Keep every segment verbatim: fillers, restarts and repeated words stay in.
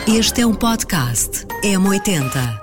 Este é um podcast M oitenta.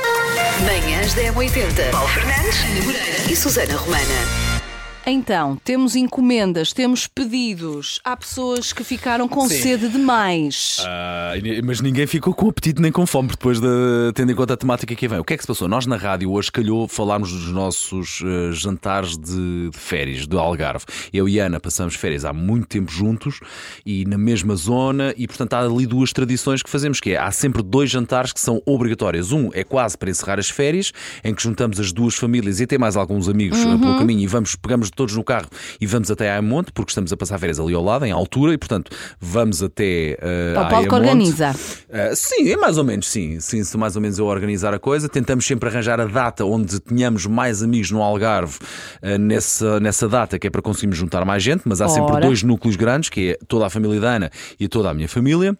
Manhãs da M oitenta. Paulo Fernandes, Ana Moreira e Susana Romana. Então, temos encomendas, temos pedidos. Há pessoas que ficaram com Sim. sede demais. Ah, mas ninguém ficou com apetite nem com fome depois de, tendo em conta a temática que vem. O que é que se passou? Nós na rádio hoje calhou falarmos dos nossos uh, jantares de, de férias do Algarve. Eu e a Ana passamos férias há muito tempo juntos e na mesma zona e portanto há ali duas tradições que fazemos, que é, há sempre dois jantares que são obrigatórios. Um é quase para encerrar as férias, em que juntamos as duas famílias e até mais alguns amigos uhum. uh, pelo caminho e vamos, pegamos todos no carro e vamos até Ayamonte, porque estamos a passar férias ali ao lado, em altura, e portanto vamos até uh, o Paulo que organiza. Uh, sim, é mais ou menos, sim. Sim, se mais ou menos eu organizar a coisa. Tentamos sempre arranjar a data onde tenhamos mais amigos no Algarve uh, nessa, nessa data, que é para conseguirmos juntar mais gente, mas há Ora. sempre dois núcleos grandes, que é toda a família da Ana e toda a minha família.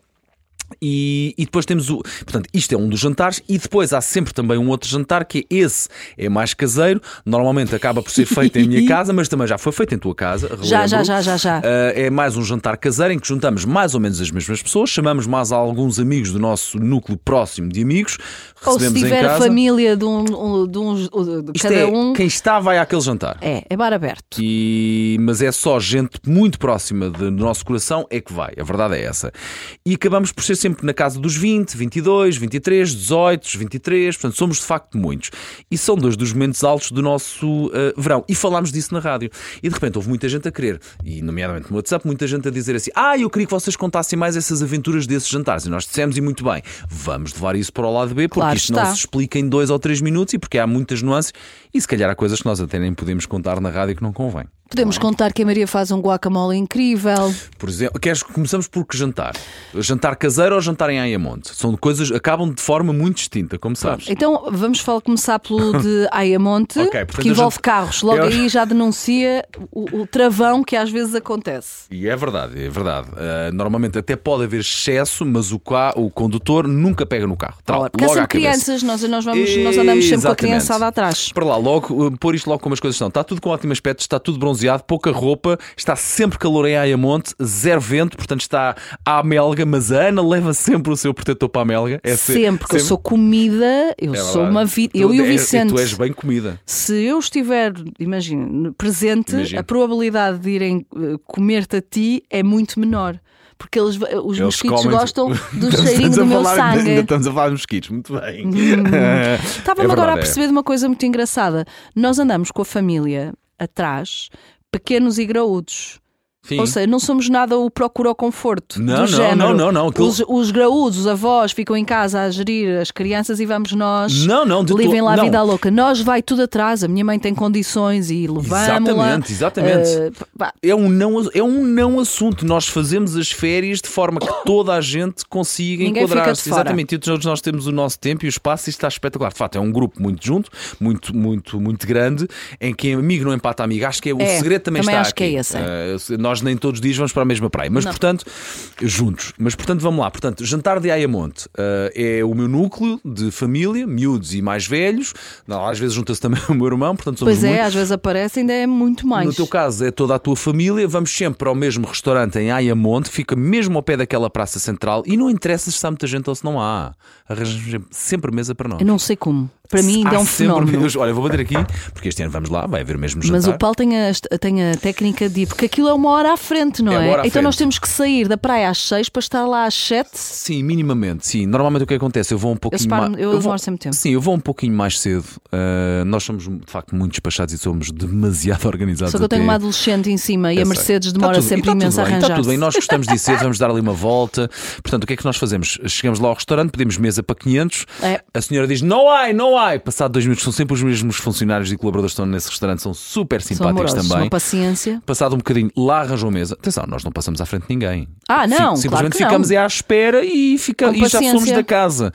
E, e depois temos o. Portanto, isto é um dos jantares, e depois há sempre também um outro jantar, que é esse, é mais caseiro. Normalmente acaba por ser feito em minha casa, mas também já foi feito em tua casa. Já, já, já, já, já. Uh, é mais um jantar caseiro em que juntamos mais ou menos as mesmas pessoas, chamamos mais alguns amigos do nosso núcleo próximo de amigos. Ou se tiver em casa. família de um, de um de Isto cada é, um. Quem está vai àquele jantar. É, é bar aberto. E... Mas é só gente muito próxima do nosso coração é que vai. A verdade é essa. E acabamos por ser sempre na casa dos vinte, vinte e dois, vinte e três, dezoito, vinte e três. Portanto, somos de facto muitos. E são dois dos momentos altos do nosso uh, verão. E falámos disso na rádio. E de repente houve muita gente a querer, e nomeadamente no WhatsApp, muita gente a dizer assim: ah, eu queria que vocês contassem mais essas aventuras desses jantares. E nós dissemos, e muito bem, vamos levar isso para o lado B, porque Claro isto está. não se explica em dois ou três minutos e porque há muitas nuances. E se calhar há coisas que nós até nem podemos contar na rádio que não convém. Podemos contar que a Maria faz um guacamole incrível. Por exemplo, queres que começamos por que jantar? Jantar caseiro ou jantar em Ayamonte? São coisas acabam de forma muito distinta, como sabes. Então vamos falar, começar pelo de Ayamonte, Ok, portanto, porque envolve eu já- carros. Logo eu- aí já denuncia o, o travão que às vezes acontece. E é verdade, é verdade. Uh, normalmente até pode haver excesso, mas o, ca- o condutor nunca pega no carro. Trau, Ora, porque há logo à sempre cabeça. crianças, nós, nós, vamos, nós andamos sempre com a Exatamente. criançada atrás. Para lá, logo, uh, pôr isto logo como as coisas estão. Está tudo com ótimo aspecto, está tudo bronzeado, pouca roupa, está sempre calor em Ayamonte, zero vento, portanto está à melga, mas a Ana leva sempre o seu protetor para a melga. É se- Sempre, que eu sou comida, eu É sou verdade. uma vida. Tu Eu e o és- Vicente. Tu és bem comida. Se eu estiver, imagina, presente, Imagino. a probabilidade de irem eh, comer-te a ti é muito menor. Porque eles, os Eles mosquitos comem- gostam do Estamos cheirinho a do meu falar- sangue. Ainda estamos a falar de mosquitos, muito bem. Estava-me É agora a verdade, é. perceber de uma coisa muito engraçada. Nós andamos com a família atrás, pequenos e graúdos. Sim. Ou seja, não somos nada o procura o conforto. Não, do não, género. não, não, não. Aquilo- Os, os graúdos, os avós, ficam em casa a gerir as crianças e vamos nós. Não, não, de Levem to- lá a não. vida louca. Nós vai tudo atrás. A minha mãe tem condições e levamos-la. Exatamente, exatamente. Eh, pá, É um, não, é um não assunto. Nós fazemos as férias de forma que toda a gente consiga Ninguém fica enquadrar-se. de fora. Exatamente. E todos nós temos o nosso tempo e o espaço e isto está espetacular. De facto, é um grupo muito junto, muito, muito, muito grande, em que amigo não empata amigo. Acho que é, o É, segredo também, também está acho aqui. que é esse, é. Eh, nós nem todos os dias vamos para a mesma praia, mas Não. portanto, juntos. Mas portanto, vamos lá. Portanto, jantar de Ayamonte eh, é o meu núcleo de família, miúdos e mais velhos. Não, às vezes junta-se também o meu irmão, portanto, somos Pois é, muitos. às vezes aparece, ainda é muito mais. No teu caso é toda a tua família, vamos sempre para o mesmo restaurante em Ayamonte, fica mesmo ao pé daquela praça central e não interessa se há muita gente ou se não há. Arranjamos sempre mesa para nós. Eu não sei como. Para mim ainda Há é um sempre fenómeno. mesas. Olha, vou bater aqui, porque este ano vamos lá, vai haver mesmo jantar. Mas o Paulo tem a, tem a técnica de. Porque aquilo é uma hora à frente, não É é? uma hora à Então frente. nós temos que sair da praia às seis para estar lá às sete. Sim, minimamente, sim. Normalmente o que acontece? Eu vou um pouquinho separo-me- mais. eu vou- demoro sempre tempo. Sim, eu vou um pouquinho mais cedo. Uh, nós somos de facto muito despachados e somos demasiado organizados. Só que eu tenho até- uma adolescente em cima e Eu a sei. Mercedes Está demora tudo- sempre está tudo imenso a bem, arranjar. Está tudo bem, nós gostamos de ir cedo, vamos dar ali uma volta. Portanto, o que é que nós fazemos? Chegamos lá ao restaurante, pedimos mesa para quinhentos. É. A senhora diz: não há, não há. Passado dois minutos, são sempre os mesmos funcionários e colaboradores que estão nesse restaurante, são super São simpáticos amorosos, também. uma paciência. Passado um bocadinho, lá arranjou mesa. Atenção, nós não passamos à frente de ninguém. Ah, não, Fico- claro simplesmente que não. ficamos é à espera e, fica, Com e já somos paciência. da casa.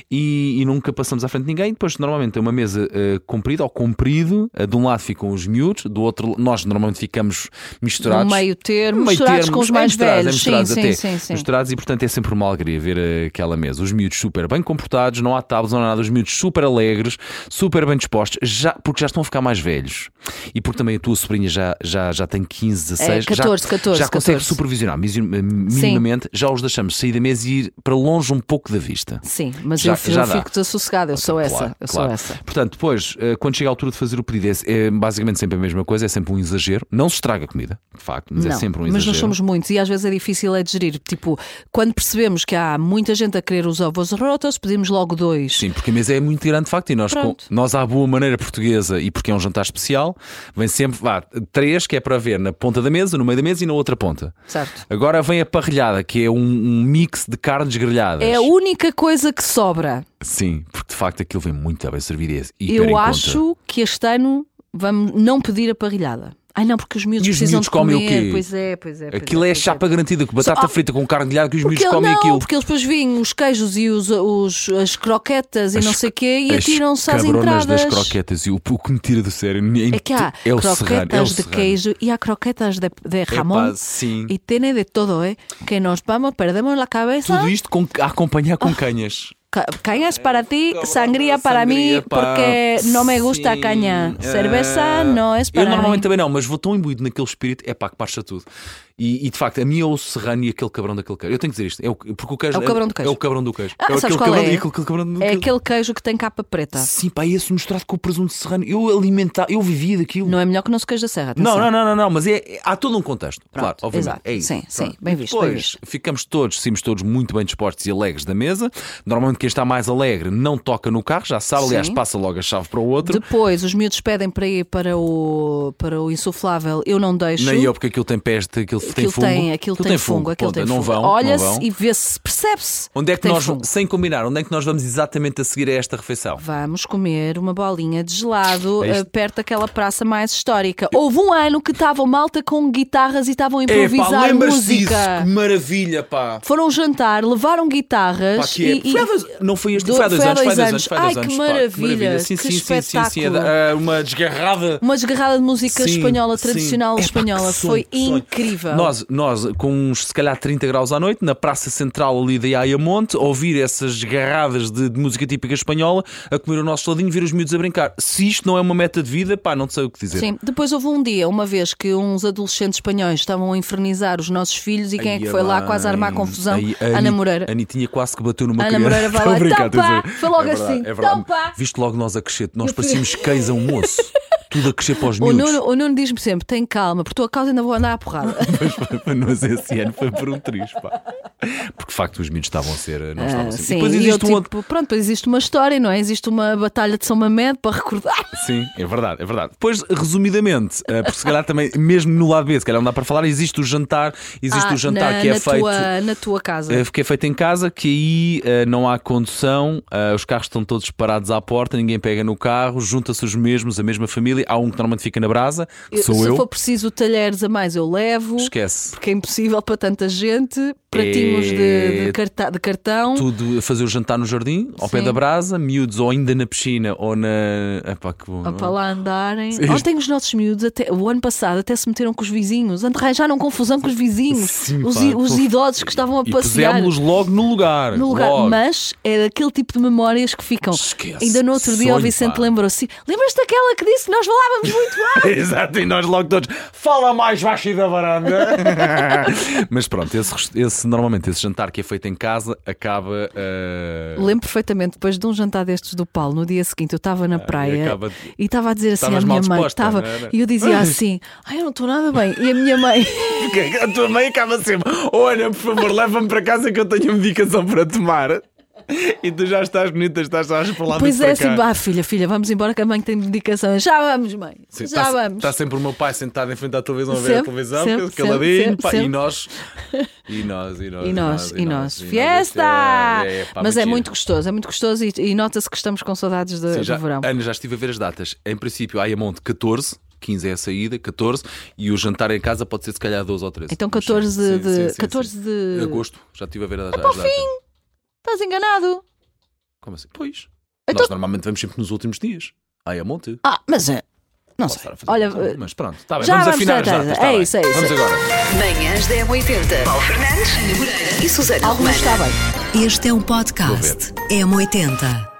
E, e nunca passamos à frente de ninguém. Depois, normalmente, é uma mesa uh, comprida ou comprido. Uh, de um lado ficam os miúdos, do outro, nós normalmente ficamos misturados. No meio termo, Meio misturados termo, com os é mais misturados, é velhos. misturados sim, até. sim, sim, sim. Misturados e, portanto, é sempre uma alegria ver uh, aquela mesa. Os miúdos super bem comportados, não há tábuas, não há nada. Os miúdos super alegres. alegres, super bem dispostos, já, porque já estão a ficar mais velhos. E porque também a tua sobrinha já, já, já tem quinze, dezasseis, é, catorze, já, catorze, já consegue catorze. supervisionar minimamente, já os deixamos sair da mesa e ir para longe um pouco da vista. Sim, mas já, eu, já eu fico desassossegada, eu sou claro, essa. Eu claro. sou essa. Portanto, depois, quando chega a altura de fazer o pedido, é, é basicamente sempre a mesma coisa, é sempre um exagero. Não se estraga a comida, de facto, mas não, é sempre um mas exagero. nós somos muitos e às vezes é difícil é digerir. Tipo, quando percebemos que há muita gente a querer os ovos rotos, pedimos logo dois. Sim, porque a mesa é muito grande, de facto, e nós, com, nós à boa maneira portuguesa, e porque é um jantar especial, vem sempre, vá, três, que é para ver na ponta da mesa, no meio da mesa e na outra ponta. Certo. Agora vem a parrilhada, que é um, um mix de carnes grelhadas. É a única coisa que sobra. Sim, porque de facto aquilo vem muito bem servido. E eu acho que este ano vamos não pedir a parrilhada. Ai não, porque os miúdos e os precisam miúdos de comer. comem o quê? Pois é, pois é. Pois aquilo é, é, pois chapa é. garantida, com batata Só, frita com carne grelhada, que os miúdos ele, comem não, aquilo. Porque eles depois vêm os queijos e os, os, as croquetas as, e não sei o quê e atiram-se às cabronas entradas. das croquetas e o, o que me tira do sério é, é que há é o croquetas serrano, é o de serrano. queijo e há croquetas de, de jamón. Epá, sim. E tem de todo, eh? Que nos vamos, perdemos a cabeça. Tudo isto com, a acompanhar com canhas. Cañas para ti, sangría para Sangria, mí, pá, porque não me gusta a sim. caña. Uh, Cerveza não é para Eu normalmente mim. também não, mas vou tão imbuído naquele espírito, é pá, que marcha tudo. E, e de facto, a mim é o serrano e aquele cabrão daquele queijo. Eu tenho que dizer isto, é o, porque o queijo É o cabrão do queijo. É o cabrão do queijo. Ah, é sabes aquele qual cabrão, é? aquele, aquele cabrão do É aquele queijo que tem capa preta. Sim, pá, esse misturado com o presunto serrano. Eu alimentava, eu vivia daquilo. Não é melhor que o nosso queijo da serra. Atenção. Não, não, não, não, não, mas é, é- há todo um contexto. Pronto, claro, obviamente. exato. É isso. Sim, sim, Pronto. bem visto, Depois, bem visto. ficamos todos, saímos todos muito bem dispostos e alegres da mesa. Normalmente quem está mais alegre não toca no carro, já sabe, aliás, Sim. passa logo a chave para o outro. Depois, os miúdos pedem para ir para o, para o insuflável. Eu não deixo. Nem eu, porque aquilo tem peste, aquilo, tem Aquilo fungo. tem, aquilo tem fungo, aquilo tem não fungo. vão, Olha-se não vão. e vê-se, percebe-se. Onde é que tem nós, fungo. sem combinar, onde é que nós vamos exatamente a seguir a esta refeição? Vamos comer uma bolinha de gelado É isto. eh, perto daquela praça mais histórica. Houve um ano que estavam malta com guitarras e estavam a improvisar lembras-te música. disso? Que maravilha, pá. Foram jantar, levaram guitarras Pá, que é- e, e- foi há dois- não foi este, do- foi há dois foi há anos, foi há dois dois anos. anos, foi há dois Ai, que anos, pá, maravilha, Sim, que sim, sim, sim, sim, espetáculo. ah, uma desgarrada. uma desgarrada de música Sim, espanhola, sim. tradicional Epá, espanhola. que sonho, Foi que sonho. incrível. Nós, nós, com uns se calhar trinta graus à noite, na praça central ali da Ayamonte, ouvir essas garradas de, de música típica espanhola, a comer o nosso geladinho, ver os miúdos a brincar. Se isto não é uma meta de vida, pá, não sei o que dizer. Sim, depois houve um dia, uma vez que uns adolescentes espanhóis estavam a infernizar os nossos filhos e quem é que Ai, foi lá bem. quase a armar confusão? Ai, a Ana Ani- Moreira. A Anitinha quase que bateu numa Ana criança. Moreira vai Estou a lá, brincar, então, estou a pá, dizer. foi logo É verdade, assim, é verdade. então, pá. Viste logo nós a crescer. Nós parecíamos cães a um moço. Tudo a crescer para os O miúdos. Nuno, o Nuno diz-me sempre: tem calma, por tua causa ainda vou andar à porrada. Mas esse ano foi por um triz, pá. Porque de facto os miúdos estavam a ser. Não estavam Ah, a ser. sim, E depois e existe eu, um outro. tipo, pronto, depois existe uma história, não é? Existe uma batalha de São Mamed para recordar. Sim, é verdade, é verdade. Depois, resumidamente, eh, porque se calhar também, mesmo no lado B, se calhar não dá para falar, existe o jantar, existe Ah, o jantar na, que é na feito. tua, na tua casa. eh, Que é feito em casa, que aí eh, não há condução, eh, os carros estão todos parados à porta, ninguém pega no carro, junta-se os mesmos, a mesma família. Há um que normalmente fica na brasa, que Eu- sou se eu. for preciso talheres a mais, eu levo. Esquece. Porque é impossível para tanta gente. Pratinhos de, É de, carta- de cartão. Tudo a fazer o jantar no jardim, ao pé Sim. da brasa, miúdos ou ainda na piscina ou na. Epá, que bom. a Para lá andarem. Sim. Ontem os nossos miúdos, até, o ano passado, até se meteram com os vizinhos. Arranjaram confusão com os vizinhos. Sim, os, pá. i- os idosos que estavam a E passear. pusemos-los logo no lugar. No lugar, logo. mas é daquele tipo de memórias que ficam. Esquece. Ainda no outro dia Sonho, o Vicente pá. lembrou-se: lembras-te daquela que disse que nós falávamos muito alto? Exato, e nós logo todos fala mais baixo da varanda. Mas pronto, esse, esse, normalmente esse jantar que é feito em casa acaba. Uh... Lembro perfeitamente, depois de um jantar destes do Paulo, no dia seguinte eu estava na praia acaba de- e estava a dizer assim Estavas à minha mal mãe, disposta, estava, não era? e eu dizia assim: ai, eu não estou nada bem. E a minha mãe, Porque a tua mãe acaba sempre: olha, por favor, leva-me para casa que eu tenho medicação para tomar. E tu já estás bonita, estás já para lá pois para é assim, cá. bah, filha, filha, vamos embora que a mãe tem medicação. Já vamos, mãe, Sim, já está, vamos. Está sempre o meu pai sentado em frente à televisão a ver a Sempre, televisão, sempre, caladinho, sempre, pá, sempre. e nós, e nós, e nós, E nós, e nós, e fiesta! É, pá, Mas é giro. muito gostoso, é muito gostoso e, e nota-se que estamos com saudades de, Sim, já, do verão. Ana, já estive a ver as datas. Em princípio, Ayamonte catorze, quinze é a saída, catorze, e o jantar em casa pode ser se calhar doze ou treze. Então Mas catorze sim, de, sim, sim, catorze sim. de agosto, já estive a ver as, as para o datas. Estás enganado? Como assim? Pois. Então- Nós normalmente vamos sempre nos últimos dias. Ayamonte. Ah, mas é. Não Posso sei. estar a fazer Olha, tudo, mas pronto, está bem. já Vamos vamos afinar as tratar. datas. Está É bem. isso, é isso. Vamos agora. Manhãs da M oitenta. Paulo Fernandes, Ana Moreira e Susana Alguns Romana. está bem. Este é um podcast M oitenta.